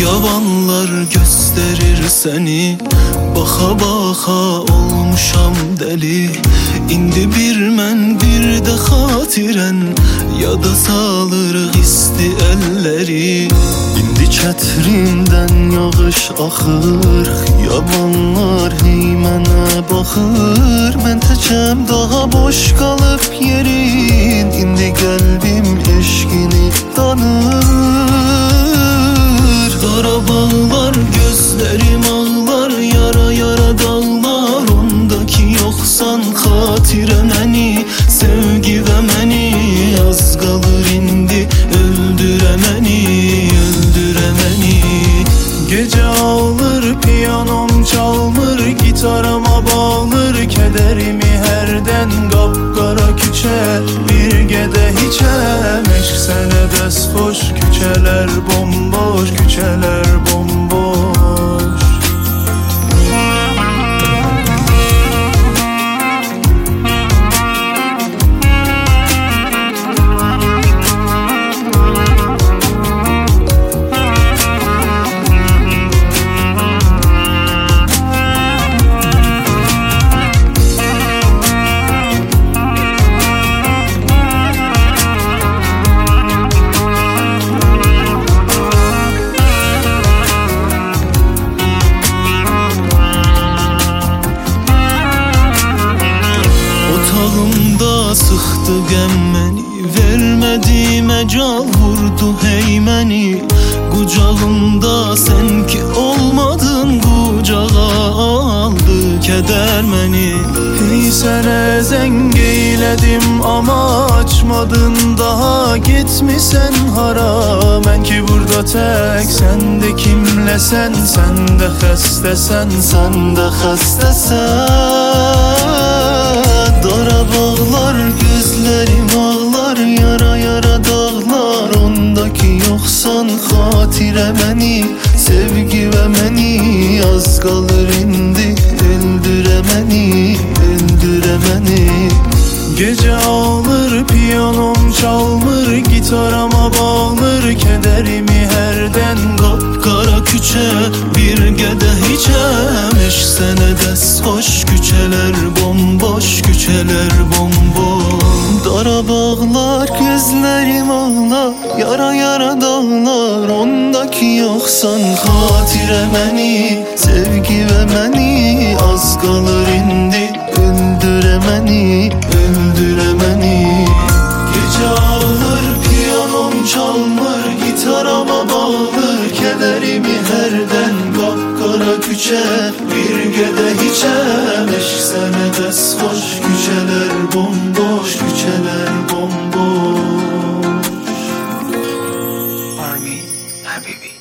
Yalanlar gösterir seni, baxa baxa olmuşam deli. İndi bir mən bir də xatirən, yada salırıq isti əlləri. İndi çətrimdən yağış axır, yabanlar hey mənə baxır. Mən təkəm daha boş qalıb yerin, indi qəlbim eşqini danır. Dara bağlar, gözlerim ağlar, yara yara dağlar. Ondaki yoksan xatirə məni, sevgi və məni. Az qalır indi öldürə məni, öldürə məni. Gecə ağlar, piyanom çalmır, gitarıma bağlır kederimi hərdən. Qapqara küçər, bir gedə hiçəm. Eşq sənə dəs xoş, küçələr bomboş, küçələr bomboş. Otağımda sıxdı qəm məni, vermədi məcal, vurdu hey məni. Qucağımda sən ki olmadın, qucağa aldı kədər məni. Hey sənə zəng eylədim amma açmadın daha, getmisən hara? Mən ki burada tək, sən də kimləsən? Sən də xəstəsən, sən də xəstəsən. Dara bağlar, gözlerim ağlar, yara yara dağlar. Ondaki yoksan xatirə məni, sevgi və məni. Az qalır indi öldürə məni, öldürə məni. Gecə ağlar, piyanom çalmır, gitarıma bağlır kederimi hərdən. Qapqara küçə, bir gedə hiçəm. Eşq sənə dəs xoş, küçələr bomboş, küçələr bomboş. Dara bağlar, gözlerim ağlar, yara yara dağlar. Ondaki yoksan xatirə məni, sevgi və məni. Az qalır indi öldürə məni, öldürə məni. Gecə ağlar, piyanom çalmır, gitarıma bağlır kederimi hərdən. Qapqara küçə, bir gedə hiçəm. Eşq sənə dəs xoş, küçələr bomboş, küçələr bomboş. Army, Habibi.